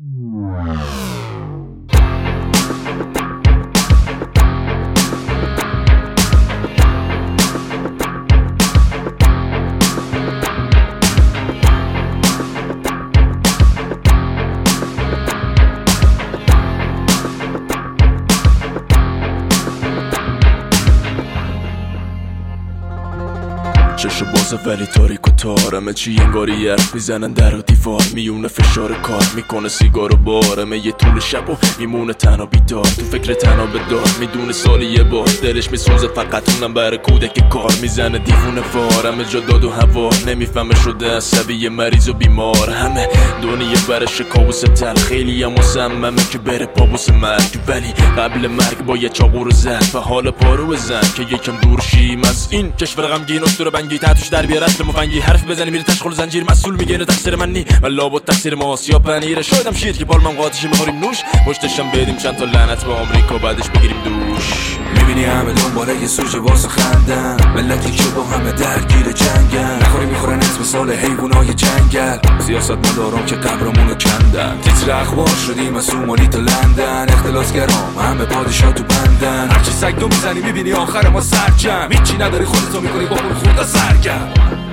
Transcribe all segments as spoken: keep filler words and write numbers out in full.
چشم بازه ولی تاریک و تارمه چی انگاری حرف میزنن در و دیوار میونه فشار کار میکنه سیگار و بارمه یه طول شب و میمونه تنها بیدار تو فکر تنها بدار میدونه سالی یه بار دلش میسوزه فقط اونم برای کودک کار میزنه دیوونه وارمه جا داد و هوا نمیفهمه شده عصبی مریض و بیمار همه دنیا برش کابوس تل خیلی هم مصممه که بره پابوس مرگ ولی قبل مرگ با یه چاقو رو زد و حال پارو بزن که یکم دور شیم از این کشور غمگین اسطوره بنگی تحتش در بیار اصل مفنگی حرف بزنی میره تشخول زنجیر مسئول میگه اینو تقصیر من نی و لابد تقصیر ماست یا پنیره شایدم شیر که پالمم قاطیشی میخوریم نوش پشتشم بدیم چند تا لعنت به آمریکا بعدش بگیریم دوش میبینی همه دنباله یه سوژه واسه خندن ملتی که با همه درگیر جنگن نخوری میخورن اسم سال حیوانای جنگل سیاست مدارم که قبرمونو کندن تیتر اخبار شدیم از سومالی تا لندن اختلاسگرام همه پادشاه تو بندن هرچی سگ دو میزنی میبینی آخر ما سرجم هیچی نداری خودتو میکنی با خود خورده سرگم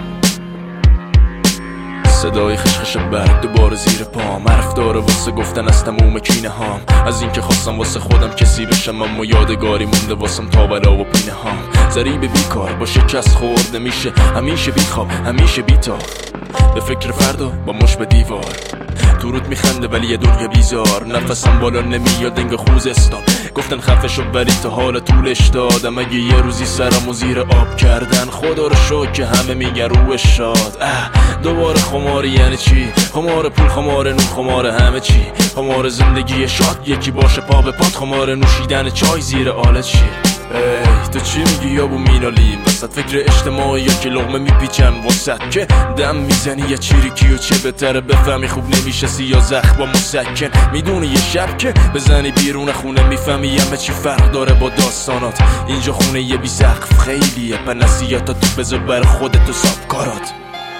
صدای خشخش برگ دوباره زیر پام حرف داره واسه گفتن از تموم کینه هام از اینکه خواستم واسه خودم کسی بشم اما یادگاری مونده واسم تا بلا و پینه هام ضریب بیکار با شکست خورده میشه همیشه بیخواب همیشه بیتاب به فکر فردا با مش به دیوار تو رود میخنده ولی یه دنیا بیزار نفسم بالا نمیاد انگه خوزستان گفتن خفه شو ولی تا حال طولش دادم اگه یه روزی سرمو زیر آب کردن خدا رو شکر که همه میگن روش شاد اه دوباره خماری یعنی چی خمار پول خمار نون خمار همه چی خمار زندگی شاد یکی باشه پا به پات خمار نوشیدن چای زیر آلت چی ای تو چی میگی یابو مینالیم وسط فکر اجتماعی یا که لغمه میپیچم وسط که دم میزنی یا چیریکی و چه بهتره بفهمی خوب نمیشه سیاه زخم با مسکن میدونی یه شب که بزنی بیرون خونه میفهمی همه چی فرق داره با داستانات اینجا خونه یه بی سقف خیلیه پر نصیحتات تو بذار بر خودت و ساب کارات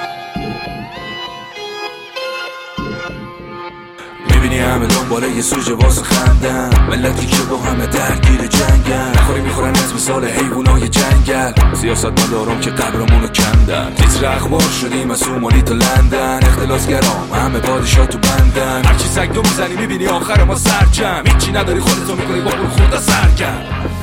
میبینی همه دنباله یه سوژه واسه خندن ملتی که با همه درگیر جنگن نخوری میخورن اسم سال حیوانای جنگل سیاست مدارم که قبرمونو کندن تیتر اخبار شدیم از سومالی تا لندن اختلاسگرام همه پادشاه تو بندن هرچی سگ دو میزنی میبینی آخر ما سرجم هیچی نداری خودتو میکنی با خود خورده سرگم